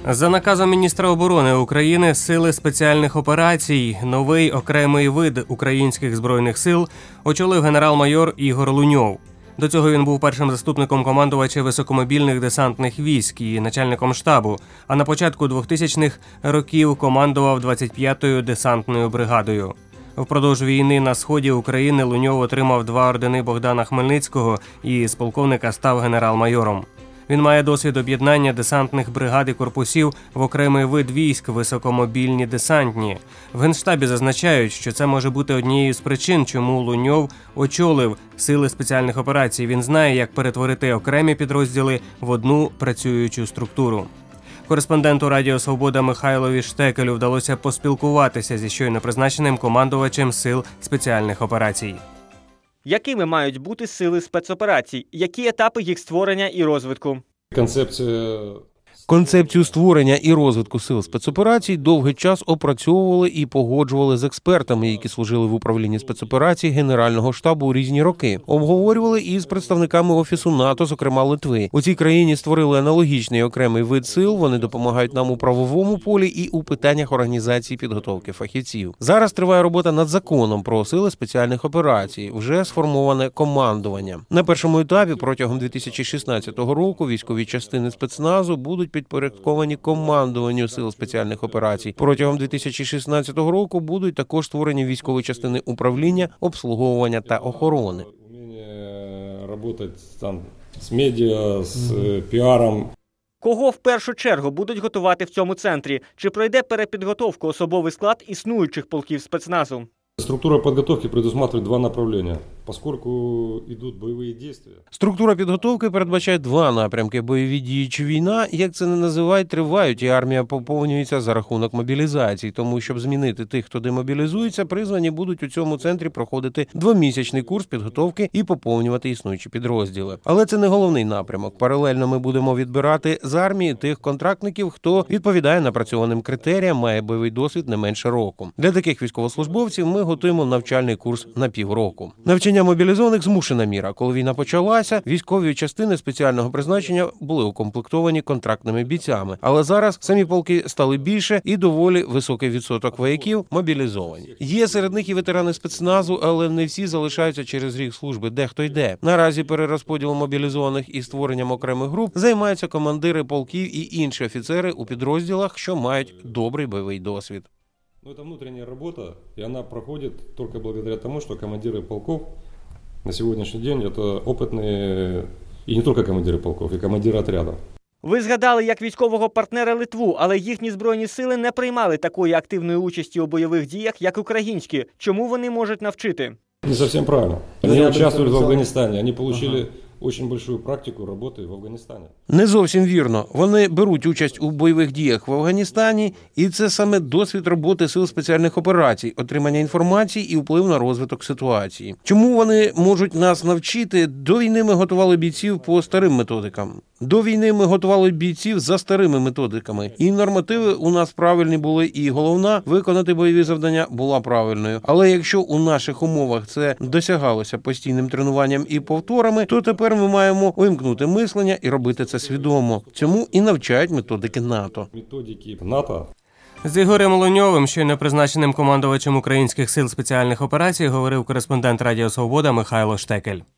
За наказом міністра оборони України Сили спеціальних операцій новий окремий вид українських збройних сил очолив генерал-майор Ігор Луньов. До цього він був першим заступником командувача високомобільних десантних військ і начальником штабу, а на початку 2000-х років командував 25-ю десантною бригадою. Впродовж війни на сході України Луньов отримав 2 ордени Богдана Хмельницького і з полковника став генерал-майором. Він має досвід об'єднання десантних бригад і корпусів в окремий вид військ – високомобільні десантні. В Генштабі зазначають, що це може бути однією з причин, чому Луньов очолив Сили спеціальних операцій. Він знає, як перетворити окремі підрозділи в одну працюючу структуру. Кореспонденту Радіо Свобода Михайлові Штекелю вдалося поспілкуватися зі щойно призначеним командувачем Сил спеціальних операцій. Якими мають бути сили спецоперацій? Які етапи їх створення і розвитку? Концепцію створення і розвитку сил спецоперацій довгий час опрацьовували і погоджували з експертами, які служили в управлінні спецоперацій Генерального штабу у різні роки. Обговорювали і з представниками Офісу НАТО, зокрема Литви. У цій країні створили аналогічний окремий вид сил, вони допомагають нам у правовому полі і у питаннях організації підготовки фахівців. Зараз триває робота над законом про сили спеціальних операцій, вже сформоване командування. На першому етапі протягом 2016 року військові частини спецназу будуть підпорядковані командуванню сил спеціальних операцій. Протягом 2016 року будуть також створені військові частини управління, обслуговування та охорони. Працювати там з медіа, з піаром. Кого в першу чергу будуть готувати в цьому центрі? Чи пройде перепідготовку особовий склад існуючих полків спецназу? Структура підготовки предусматривает 2 направлення, поскольку йдуть бойові дії. Структура підготовки передбачає 2 напрямки – бойові дії чи війна, як це не називають, тривають, і армія поповнюється за рахунок мобілізації. Тому, щоб змінити тих, хто демобілізується, призвані будуть у цьому центрі проходити 2-місячний курс підготовки і поповнювати існуючі підрозділи. Але це не головний напрямок. Паралельно ми будемо відбирати з армії тих контрактників, хто відповідає напрацьованим критеріям, має бойовий досвід не менше року. Для таких військовослужбовців ми готуємо навчальний курс на півроку. Навчання мобілізованих – змушена міра. Коли війна почалася, військові частини спеціального призначення були укомплектовані контрактними бійцями. Але зараз самі полки стали більше і доволі високий відсоток вояків мобілізовані. Є серед них і ветерани спецназу, але не всі залишаються через рік служби, дехто йде. Наразі перерозподілом мобілізованих і створенням окремих груп займаються командири полків і інші офіцери у підрозділах, що мають добрий бойовий досвід. Это внутренняя работа, и она проходит только благодаря тому, что командиры полков на сегодняшний день это опытные, и не только командиры полков, и командиры отрядов. Ви згадали як військового партнера Литву, але їхні збройні сили не приймали такої активної участі у бойових діях, як українські. Чому вони можуть навчити? Не совсем правильно. Они участвовали в Афганистане, они получили очень большую практику работы в Афганистане. Не зовсім вірно. Вони беруть участь у бойових діях в Афганістані, і це саме досвід роботи сил спеціальних операцій, отримання інформації і вплив на розвиток ситуації. Чому вони можуть нас навчити? До війни ми готували бійців по старим методикам. До війни ми готували бійців за старими методиками. І нормативи у нас правильні були, і головна – виконати бойові завдання була правильною. Але якщо у наших умовах це досягалося постійним тренуванням і повторами, то тепер ми маємо вимкнути мислення і робити це свідомо. Цьому і навчають методики НАТО. Методики НАТО. З Ігорем Луньовим, щойно призначеним командувачем українських сил спеціальних операцій, говорив кореспондент Радіо Свобода Михайло Штекель.